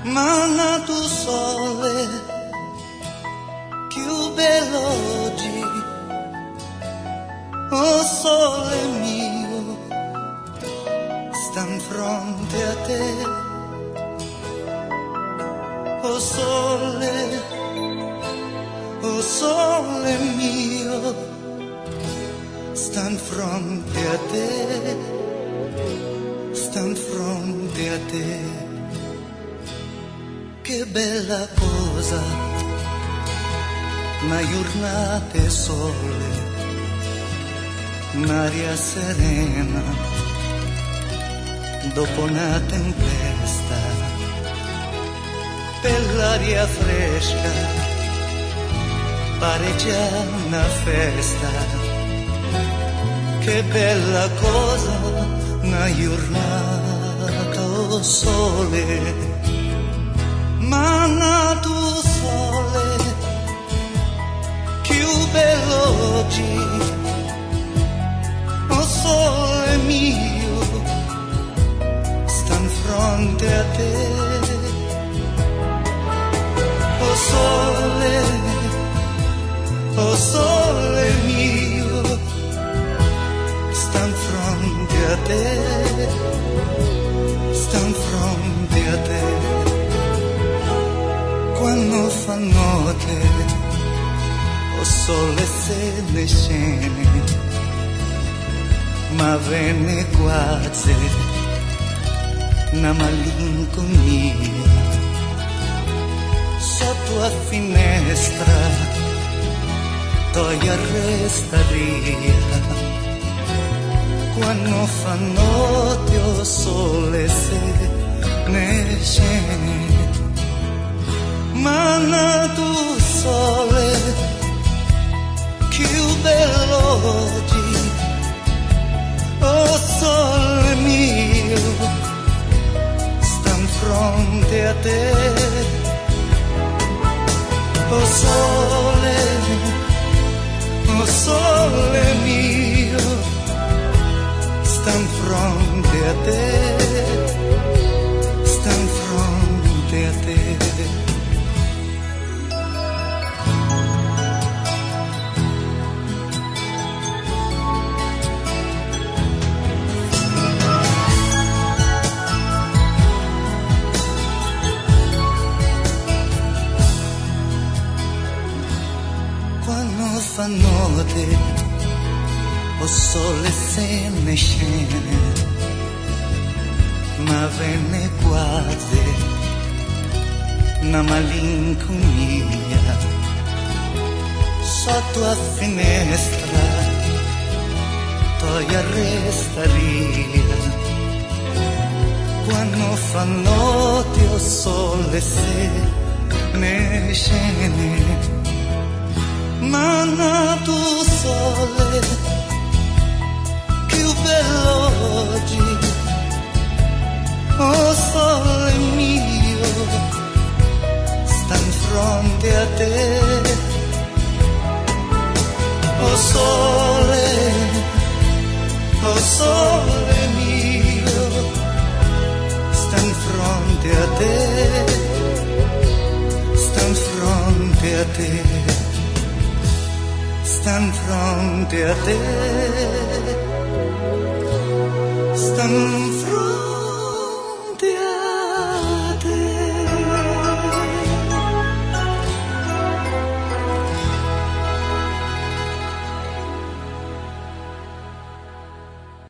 Manna tu sole, più bello oggi, oh sole mio, sta in fronte a te, oh sole mio, sta in fronte a te, sta in fronte a te. Che bella cosa, una giornata sole, un'aria serena, dopo una tempesta, per l'aria fresca, pare già una festa. Che bella cosa, una giornata o sole. Manna tu sole, più bello oggi, oh sole mio, sta in fronte a te, oh sole mio, sta in fronte a te, sta in fronte a te. Quando fa notte, o sole se ne scende, ma venne quasi una malinconia. Sotto a finestra, toglia restaria. Quando fa notte, o sole se ne scende, manna tu sole, più bello oggi, oh sole mio, sta in fronte a te, oh sole mio, sta in fronte a te, sta in fronte a te. Quando fa notte, o sole se ne scende, ma venne quasi una malinconia. Sotto a finestra, toglia restaria. Quando fa notte, o sole se ne scende, manna tu sole, più bello oggi, oh sole mio, sta in fronte a te, oh sole mio, sta in fronte a te, sta in fronte a te. Sta in fronte a te, sta